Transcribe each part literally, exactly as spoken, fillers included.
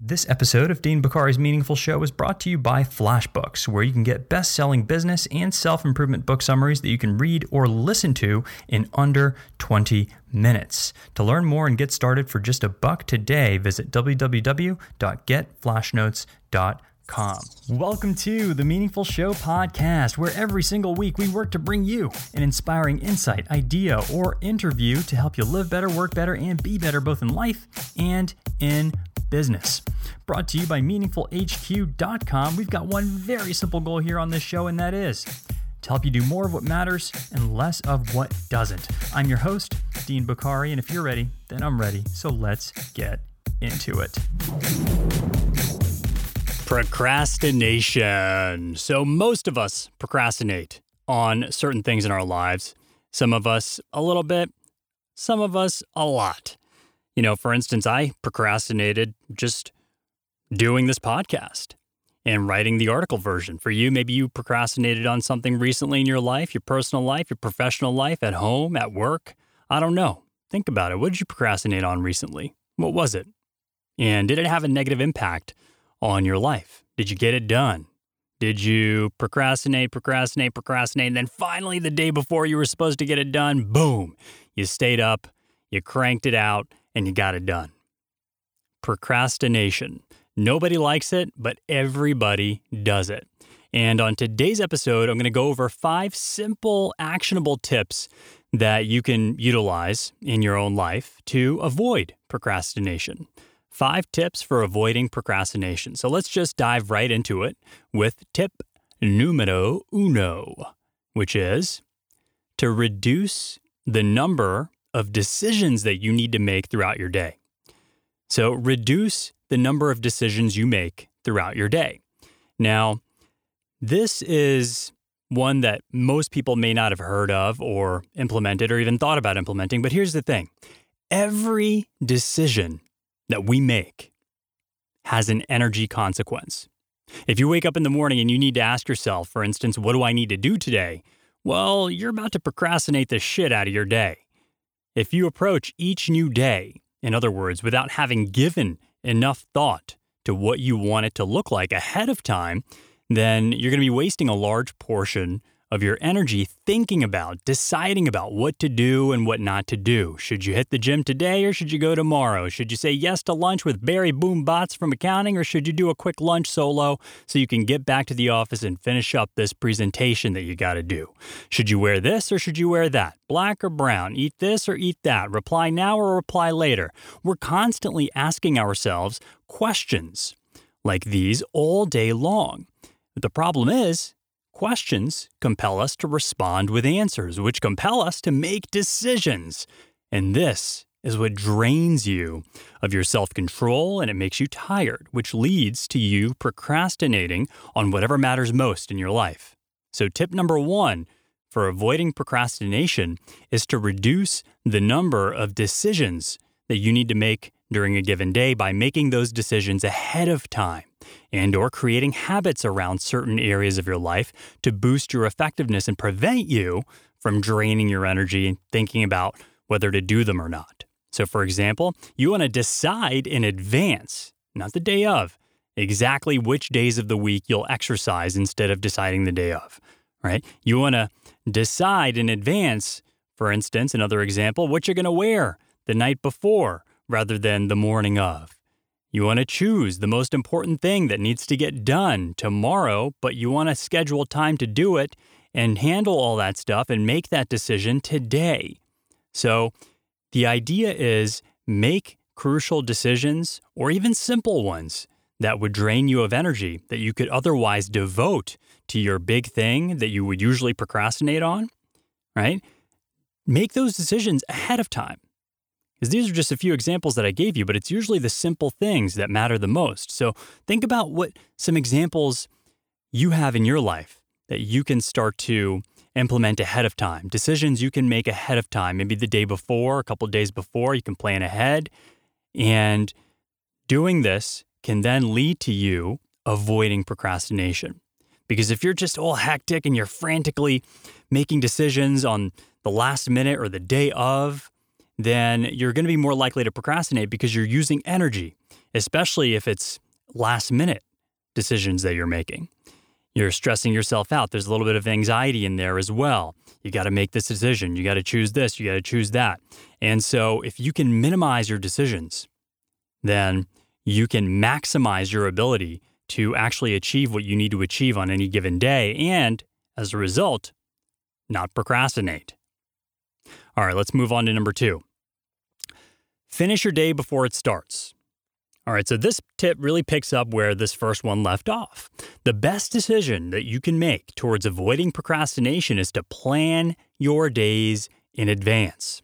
This episode of Dean Bokhari's Meaningful Show is brought to you by FlashBooks, where you can get best-selling business and self-improvement book summaries that you can read or listen to in under twenty minutes. To learn more and get started for just a buck today, visit w w w dot get flash notes dot com. Welcome to the Meaningful Show podcast, where every single week we work to bring you an inspiring insight, idea, or interview to help you live better, work better, and be better both in life and in business. Brought to you by meaningful h q dot com. We've got one very simple goal here on this show, and that is to help you do more of what matters and less of what doesn't. I'm your host, Dean Bokhari, and if you're ready, then I'm ready. So let's get into it. Procrastination. So most of us procrastinate on certain things in our lives. Some of us a little bit, some of us a lot. You know, for instance, I procrastinated just doing this podcast and writing the article version. For you, maybe you procrastinated on something recently in your life, your personal life, your professional life, at home, at work. I don't know. Think about it. What did you procrastinate on recently? What was it? And did it have a negative impact on your life? Did you get it done? Did you procrastinate, procrastinate, procrastinate, and then finally the day before you were supposed to get it done, boom, you stayed up, you cranked it out, and you got it done. Procrastination. Nobody likes it, but everybody does it. And on today's episode, I'm going to go over five simple, actionable tips that you can utilize in your own life to avoid procrastination. Five tips for avoiding procrastination. So let's just dive right into it with tip numero uno, which is to reduce the number of decisions that you need to make throughout your day. So reduce the number of decisions you make throughout your day. Now, this is one that most people may not have heard of or implemented or even thought about implementing, but here's the thing. Every decision that we make has an energy consequence. If you wake up in the morning and you need to ask yourself, for instance, what do I need to do today? Well, you're about to procrastinate the shit out of your day. If you approach each new day, in other words, without having given enough thought to what you want it to look like ahead of time, then you're going to be wasting a large portion of your energy thinking about, deciding about what to do and what not to do. Should you hit the gym today or should you go tomorrow? Should you say yes to lunch with Barry Boombots from accounting, or should you do a quick lunch solo so you can get back to the office and finish up this presentation that you got to do? Should you wear this or should you wear that? Black or brown? Eat this or eat that? Reply now or reply later? We're constantly asking ourselves questions like these all day long. But the problem is, questions compel us to respond with answers, which compel us to make decisions. And this is what drains you of your self-control, and it makes you tired, which leads to you procrastinating on whatever matters most in your life. So tip number one for avoiding procrastination is to reduce the number of decisions that you need to make during a given day by making those decisions ahead of time, and or creating habits around certain areas of your life to boost your effectiveness and prevent you from draining your energy and thinking about whether to do them or not. So for example, you want to decide in advance, not the day of, exactly which days of the week you'll exercise instead of deciding the day of, right? You want to decide in advance, for instance, another example, what you're going to wear the night before rather than the morning of. You want to choose the most important thing that needs to get done tomorrow, but you want to schedule time to do it and handle all that stuff and make that decision today. So the idea is make crucial decisions, or even simple ones, that would drain you of energy that you could otherwise devote to your big thing that you would usually procrastinate on, right? Make those decisions ahead of time. Because these are just a few examples that I gave you, but it's usually the simple things that matter the most. So think about what some examples you have in your life that you can start to implement ahead of time. Decisions you can make ahead of time, maybe the day before, a couple days before, you can plan ahead. And doing this can then lead to you avoiding procrastination. Because if you're just all hectic and you're frantically making decisions on the last minute or the day of, then you're going to be more likely to procrastinate because you're using energy. especially if it's last minute decisions that you're making. You're stressing yourself out. There's a little bit of anxiety in there as well. You got to make this decision. You got to choose this. You got to choose that. And so if you can minimize your decisions, then you can maximize your ability to actually achieve what you need to achieve on any given day. And as a result, not procrastinate. All right, let's move on to number two. Finish your day before it starts. All right, so this tip really picks up where this first one left off. The best decision that you can make towards avoiding procrastination is to plan your days in advance.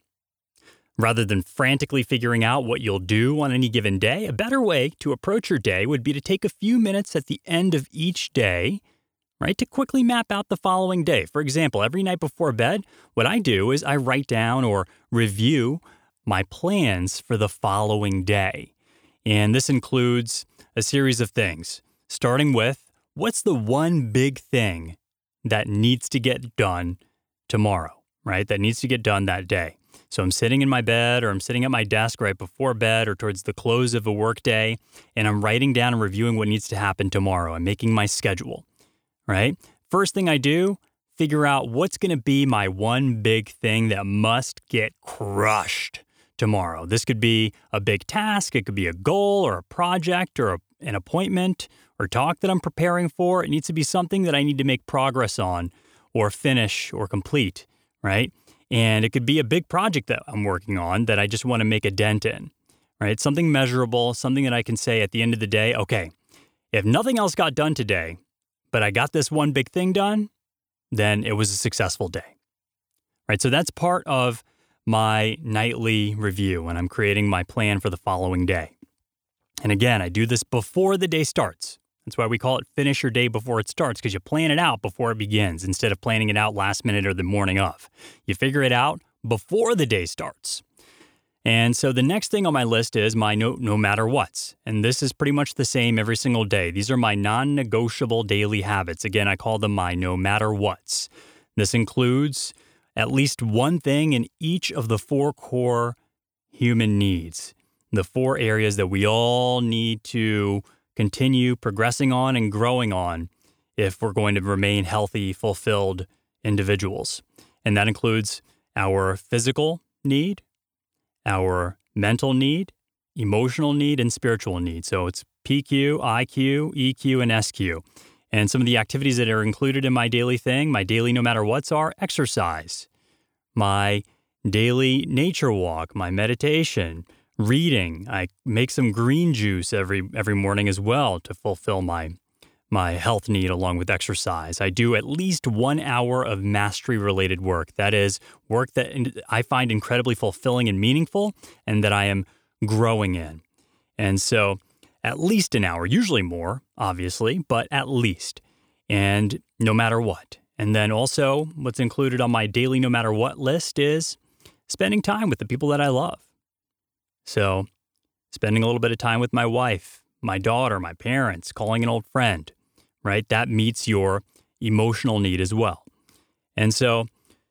Rather than frantically figuring out what you'll do on any given day, a better way to approach your day would be to take a few minutes at the end of each day, right, to quickly map out the following day. For example, every night before bed, what I do is I write down or review my plans for the following day. And this includes a series of things, starting with what's the one big thing that needs to get done tomorrow, right? That needs to get done that day. So I'm sitting in my bed or I'm sitting at my desk right before bed or towards the close of a work day, and I'm writing down and reviewing what needs to happen tomorrow. I'm making my schedule, right? First thing I do, figure out what's going to be my one big thing that must get crushed tomorrow. This could be a big task. It could be a goal or a project or a, an appointment or talk that I'm preparing for. It needs to be something that I need to make progress on or finish or complete, right? And it could be a big project that I'm working on that I just want to make a dent in, right? Something measurable, something that I can say at the end of the day, okay, if nothing else got done today, but I got this one big thing done, then it was a successful day, right? So that's part of my nightly review when I'm creating my plan for the following day. And again, I do this before the day starts. That's why we call it finish your day before it starts, because you plan it out before it begins instead of planning it out last minute or the morning of. You figure it out before the day starts. And so the next thing on my list is my no, no matter what's. And this is pretty much the same every single day. These are my non-negotiable daily habits. Again, I call them my no matter what's. This includes at least one thing in each of the four core human needs, the four areas that we all need to continue progressing on and growing on if we're going to remain healthy, fulfilled individuals. And that includes our physical need, our mental need, emotional need, and spiritual need. So it's P Q, I Q, E Q, and S Q. And some of the activities that are included in my daily thing, my daily no matter what's are exercise, my daily nature walk, my meditation, reading. I make some green juice every every morning as well to fulfill my my health need along with exercise. I do at least one hour of mastery-related work. That is work that I find incredibly fulfilling and meaningful and that I am growing in. And so at least an hour, usually more, obviously, but at least, and no matter what. And then also what's included on my daily no matter what list is spending time with the people that I love. So spending a little bit of time with my wife, my daughter, my parents, calling an old friend, right? That meets your emotional need as well. And so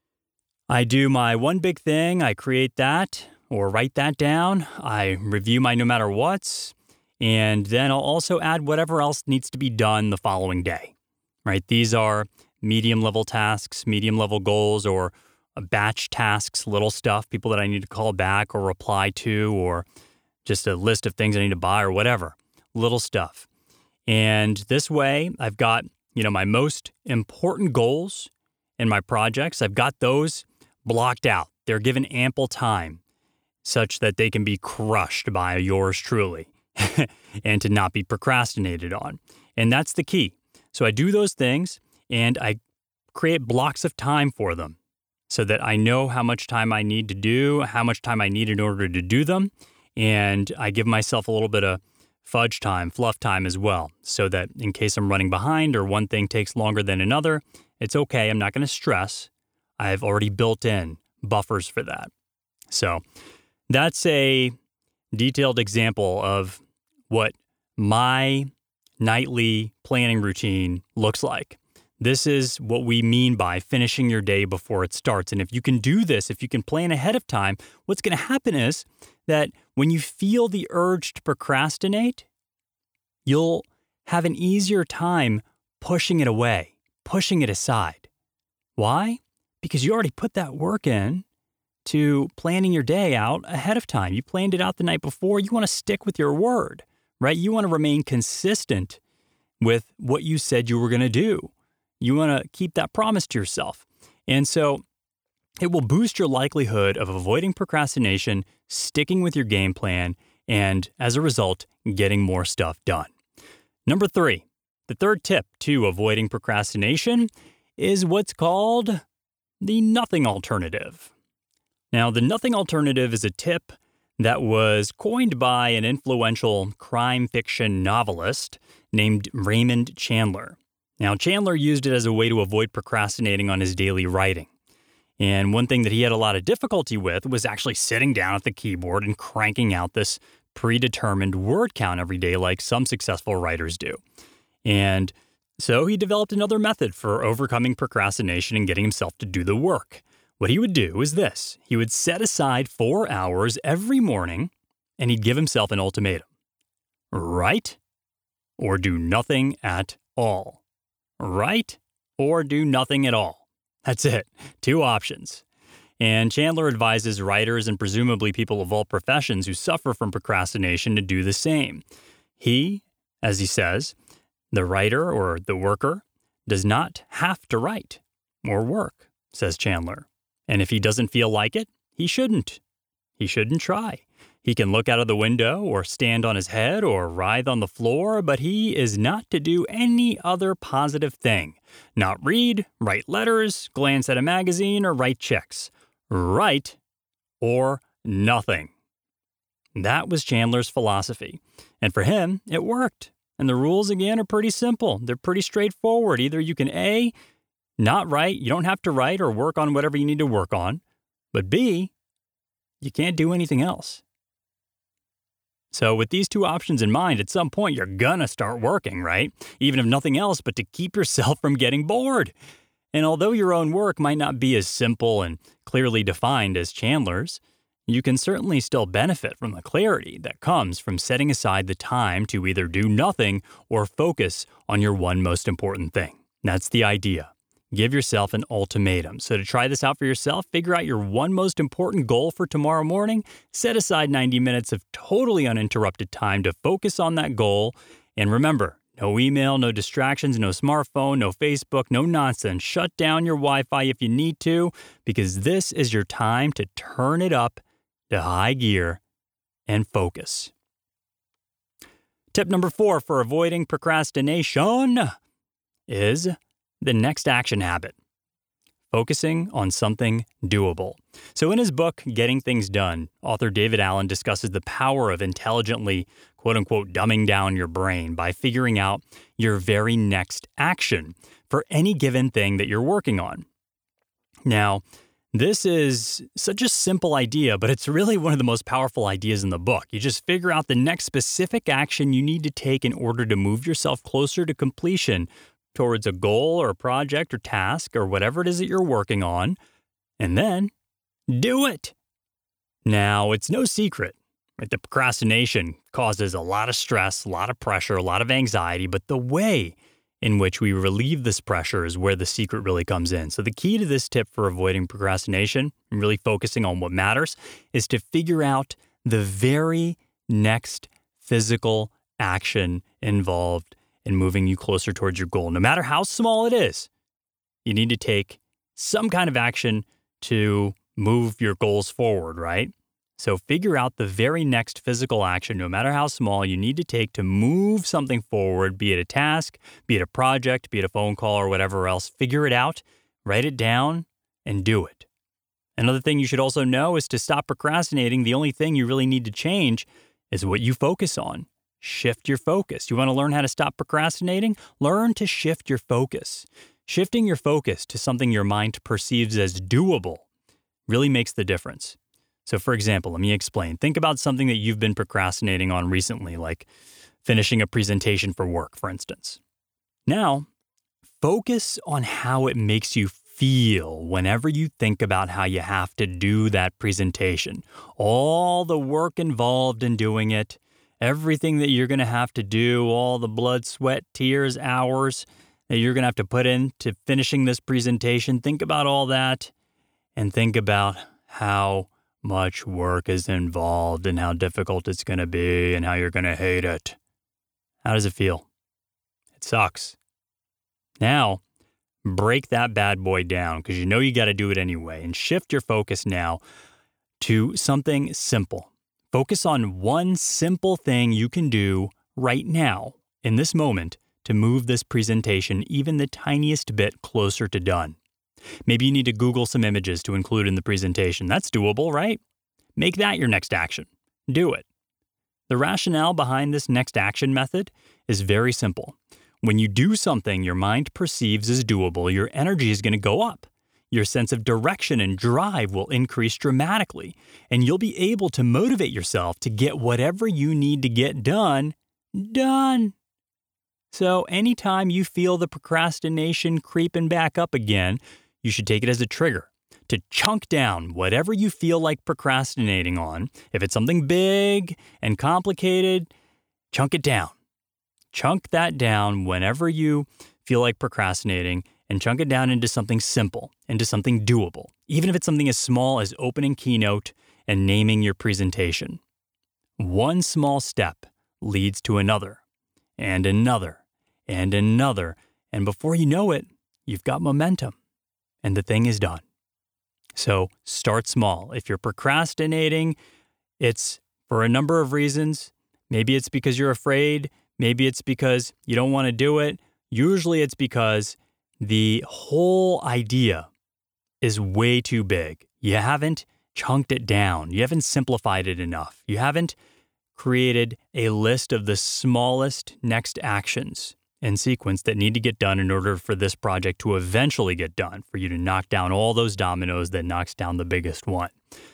I do my one big thing, I create that or write that down. I review my no matter what's, and then I'll also add whatever else needs to be done the following day, right? These are medium level tasks, medium level goals, or batch tasks, little stuff, people that I need to call back or reply to, or just a list of things I need to buy or whatever, little stuff. And this way I've got, you know, my most important goals in my projects, I've got those blocked out. They're given ample time such that they can be crushed by yours truly and to not be procrastinated on. And that's the key. So I do those things and I create blocks of time for them so that I know how much time I need to do, how much time I need in order to do them. And I give myself a little bit of fudge time, fluff time as well, so that in case I'm running behind or one thing takes longer than another, it's okay. I'm not going to stress. I've already built in buffers for that. So that's a detailed example of what my nightly planning routine looks like. This is what we mean by finishing your day before it starts. And if you can do this, if you can plan ahead of time, what's going to happen is that when you feel the urge to procrastinate, you'll have an easier time pushing it away, pushing it aside. Why? Because you already put that work in to planning your day out ahead of time. You planned it out the night before. You want to stick with your word, right? You want to remain consistent with what you said you were going to do. You want to keep that promise to yourself. And so it will boost your likelihood of avoiding procrastination, sticking with your game plan, and as a result, getting more stuff done. Number three, the third tip to avoiding procrastination is what's called the nothing alternative. Now, the nothing alternative is a tip that was coined by an influential crime fiction novelist named Raymond Chandler. Now, Chandler used it as a way to avoid procrastinating on his daily writing. And one thing that he had a lot of difficulty with was actually sitting down at the keyboard and cranking out this predetermined word count every day like some successful writers do. And so he developed another method for overcoming procrastination and getting himself to do the work. What he would do is this. He would set aside four hours every morning and he'd give himself an ultimatum. Write or do nothing at all. Write or do nothing at all. That's it. Two options. And Chandler advises writers and presumably people of all professions who suffer from procrastination to do the same. He, as he says, the writer or the worker does not have to write or work, says Chandler. And if he doesn't feel like it, he shouldn't. He shouldn't try. He can look out of the window or stand on his head or writhe on the floor, but he is not to do any other positive thing. Not read, write letters, glance at a magazine, or write checks. Write or nothing. That was Chandler's philosophy. And for him, it worked. And the rules, again, are pretty simple. They're pretty straightforward. Either you can A, not write, you don't have to write or work on whatever you need to work on, but B, you can't do anything else. So with these two options in mind, at some point, you're gonna start working, right? Even if nothing else, but to keep yourself from getting bored. And although your own work might not be as simple and clearly defined as Chandler's, you can certainly still benefit from the clarity that comes from setting aside the time to either do nothing or focus on your one most important thing. That's the idea. Give yourself an ultimatum. So to try this out for yourself, figure out your one most important goal for tomorrow morning, set aside ninety minutes of totally uninterrupted time to focus on that goal, and remember, no email, no distractions, no smartphone, no Facebook, no nonsense. Shut down your Wi-Fi if you need to, because this is your time to turn it up to high gear and focus. Tip number four for avoiding procrastination is the next action habit, focusing on something doable. So in his book, Getting Things Done, author David Allen discusses the power of intelligently, quote unquote, dumbing down your brain by figuring out your very next action for any given thing that you're working on. Now, this is such a simple idea, but it's really one of the most powerful ideas in the book. You just figure out the next specific action you need to take in order to move yourself closer to completion towards a goal or a project or task or whatever it is that you're working on, and then do it. Now, it's no secret, right? The procrastination causes a lot of stress, a lot of pressure, a lot of anxiety, but the way in which we relieve this pressure is where the secret really comes in. So the key to this tip for avoiding procrastination and really focusing on what matters is to figure out the very next physical action involved in moving you closer towards your goal. No matter how small it is, you need to take some kind of action to move your goals forward, right? So figure out the very next physical action, no matter how small, you need to take to move something forward, be it a task, be it a project, be it a phone call or whatever else. Figure it out, write it down, and do it. Another thing you should also know is to stop procrastinating. The only thing you really need to change is what you focus on. Shift your focus. You want to learn how to stop procrastinating? Learn to shift your focus. Shifting your focus to something your mind perceives as doable really makes the difference. So for example, let me explain. Think about something that you've been procrastinating on recently, like finishing a presentation for work, for instance. Now, focus on how it makes you feel whenever you think about how you have to do that presentation. All the work involved in doing it, everything that you're going to have to do, all the blood, sweat, tears, hours that you're going to have to put into finishing this presentation. Think about all that and think about how much work is involved and how difficult it's going to be and how you're going to hate it. How does it feel? It sucks. Now, break that bad boy down because you know you got to do it anyway, and shift your focus now to something simple. Focus on one simple thing you can do right now in this moment to move this presentation even the tiniest bit closer to done. Maybe you need to Google some images to include in the presentation. That's doable, right? Make that your next action. Do it. The rationale behind this next action method is very simple. When you do something your mind perceives as doable, your energy is going to go up. Your sense of direction and drive will increase dramatically, and you'll be able to motivate yourself to get whatever you need to get done, done. So anytime you feel the procrastination creeping back up again, you should take it as a trigger to chunk down whatever you feel like procrastinating on. If it's something big and complicated, chunk it down. Chunk that down whenever you feel like procrastinating and chunk it down into something simple, into something doable, even if it's something as small as opening Keynote and naming your presentation. One small step leads to another, and another, and another, and before you know it, you've got momentum, and the thing is done. So start small. If you're procrastinating, it's for a number of reasons. Maybe it's because you're afraid. Maybe it's because you don't want to do it. Usually it's because the whole idea is way too big. You haven't chunked it down. You haven't simplified it enough. You haven't created a list of the smallest next actions in sequence that need to get done in order for this project to eventually get done, for you to knock down all those dominoes that knocks down the biggest one.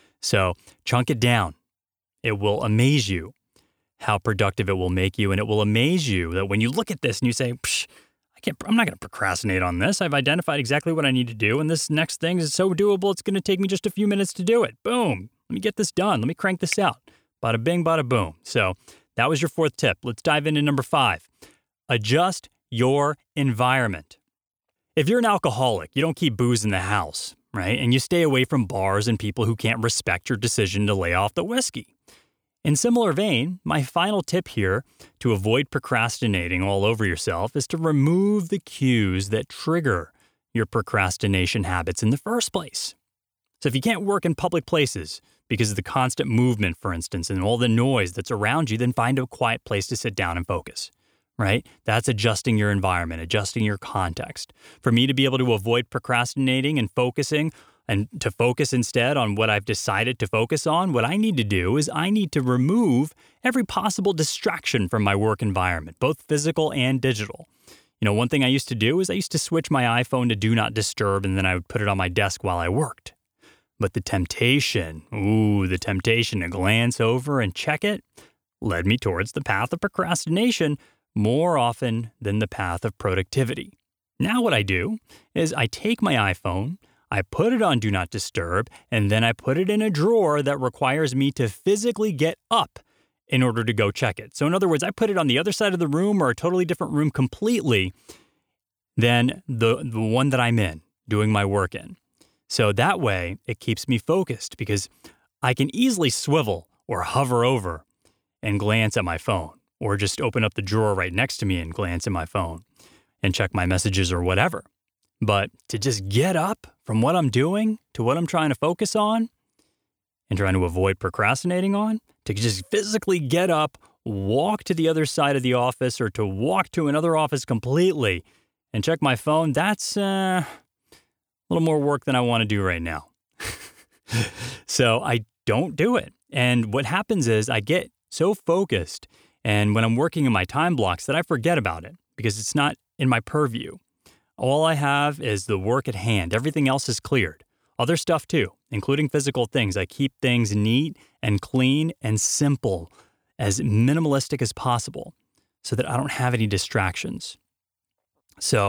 So chunk it down. It will amaze you how productive it will make you, and it will amaze you that when you look at this and you say, Psh, I can't, I'm not going to procrastinate on this. I've identified exactly what I need to do, and this next thing is so doable, it's going to take me just a few minutes to do it. Boom. Let me get this done. Let me crank this out. Bada bing, bada boom. So that was your fourth tip. Let's dive into number five. Adjust your environment. If you're an alcoholic, you don't keep booze in the house, right? And you stay away from bars and people who can't respect your decision to lay off the whiskey. In similar vein, my final tip here to avoid procrastinating all over yourself is to remove the cues that trigger your procrastination habits in the first place. So if you can't work in public places because of the constant movement, for instance, and all the noise that's around you, then find a quiet place to sit down and focus, right? That's adjusting your environment, adjusting your context. For me to be able to avoid procrastinating and focusing and to focus instead on what I've decided to focus on, what I need to do is I need to remove every possible distraction from my work environment, both physical and digital. You know, one thing I used to do is I used to switch my iPhone to Do Not Disturb, and then I would put it on my desk while I worked. But the temptation, ooh, the temptation to glance over and check it led me towards the path of procrastination more often than the path of productivity. Now what I do is I take my iPhone, I put it on Do Not Disturb, and then I put it in a drawer that requires me to physically get up in order to go check it. So in other words, I put it on the other side of the room or a totally different room completely than the, the one that I'm in, doing my work in. So that way, it keeps me focused because I can easily swivel or hover over and glance at my phone, or just open up the drawer right next to me and glance at my phone and check my messages or whatever. But to just get up from what I'm doing to what I'm trying to focus on and trying to avoid procrastinating on, to just physically get up, walk to the other side of the office or to walk to another office completely and check my phone, that's uh, a little more work than I want to do right now. So I don't do it. And what happens is I get so focused and when I'm working in my time blocks that I forget about it because it's not in my purview. All I have is the work at hand. Everything else is cleared. Other stuff too, including physical things. I keep things neat and clean and simple, as minimalistic as possible, so that I don't have any distractions. So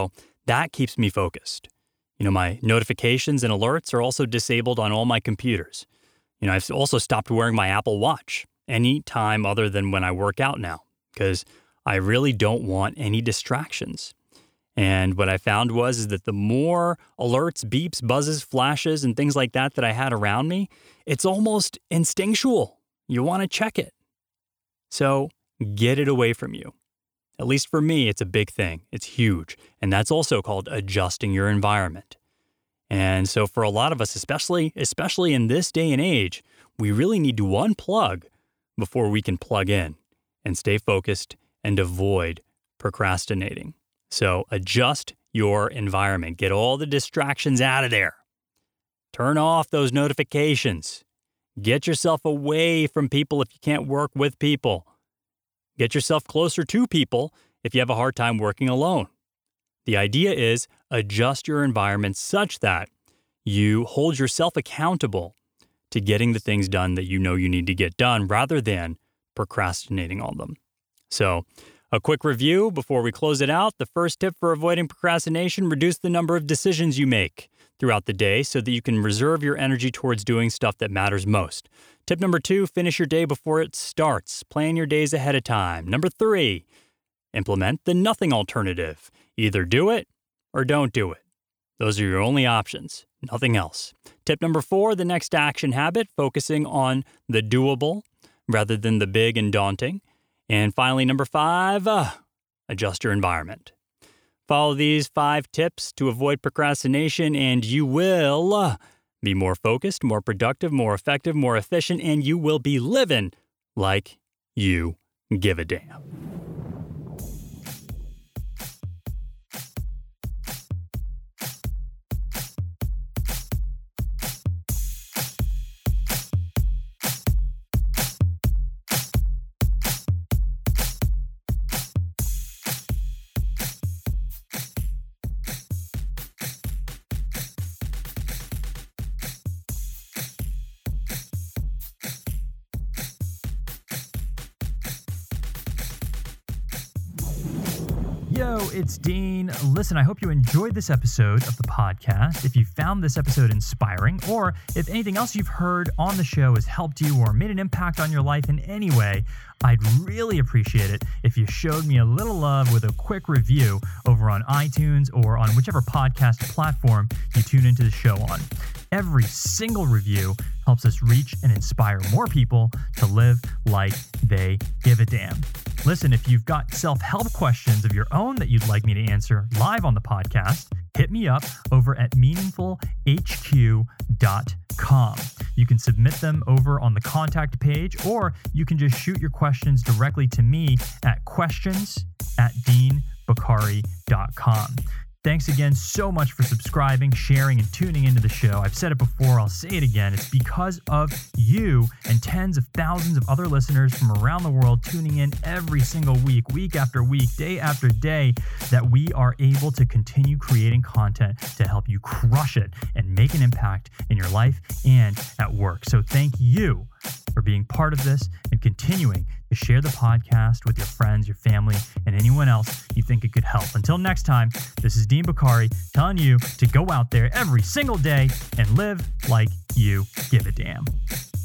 That keeps me focused. You know, my notifications and alerts are also disabled on all my computers. You know, I've also stopped wearing my Apple Watch any time other than when I work out now, because I really don't want any distractions. And what I found was is that the more alerts, beeps, buzzes, flashes, and things like that that I had around me, it's almost instinctual. You want to check it. So get it away from you. At least for me, it's a big thing. It's huge. And that's also called adjusting your environment. And so for a lot of us, especially, especially in this day and age, we really need to unplug before we can plug in and stay focused and avoid procrastinating. So adjust your environment. Get all the distractions out of there. Turn off those notifications. Get yourself away from people if you can't work with people. Get yourself closer to people if you have a hard time working alone. The idea is adjust your environment such that you hold yourself accountable to getting the things done that you know you need to get done rather than procrastinating on them. So, a quick review before we close it out. The first tip for avoiding procrastination: reduce the number of decisions you make throughout the day so that you can reserve your energy towards doing stuff that matters most. Tip number two, finish your day before it starts. Plan your days ahead of time. Number three, implement the nothing alternative. Either do it or don't do it. Those are your only options, nothing else. Tip number four, the next action habit, focusing on the doable rather than the big and daunting. And finally, number five, uh, adjust your environment. Follow these five tips to avoid procrastination, and you will uh, be more focused, more productive, more effective, more efficient, and you will be living like you give a damn. Yo, it's Dean. Listen, I hope you enjoyed this episode of the podcast. If you found this episode inspiring, or if anything else you've heard on the show has helped you or made an impact on your life in any way, I'd really appreciate it if you showed me a little love with a quick review over on iTunes or on whichever podcast platform you tune into the show on. Every single review helps us reach and inspire more people to live like they give a damn. Listen, if you've got self-help questions of your own that you'd like me to answer live on the podcast, hit me up over at meaningful h q dot com. You can submit them over on the contact page, or you can just shoot your questions directly to me at questions at dean bokhari dot com. Thanks again so much for subscribing, sharing, and tuning into the show. I've said it before, I'll say it again. It's because of you and tens of thousands of other listeners from around the world tuning in every single week, week after week, day after day, that we are able to continue creating content to help you crush it and make an impact in your life and at work. So thank you for being part of this and continuing to share the podcast with your friends, your family, and anyone else you think it could help. Until next time, this is Dean Bokhari telling you to go out there every single day and live like you give a damn.